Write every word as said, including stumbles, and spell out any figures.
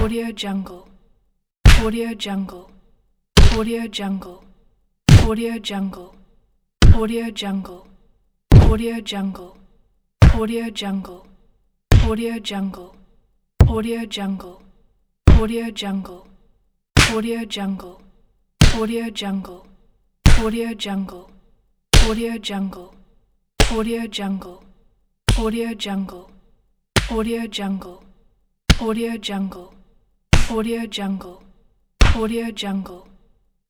Audio Jungle, Audio Jungle, Audio Jungle, Audio Jungle, Audio Jungle, Audio Jungle, Audio Jungle, Audio Jungle, Audio Jungle, Audio Jungle, Audio Jungle, Audio Jungle, Audio Jungle, Audio Jungle, Audio Jungle, Audio Jungle, Audio Jungle, Audio Jungle, Audio Jungle, Audio Jungle.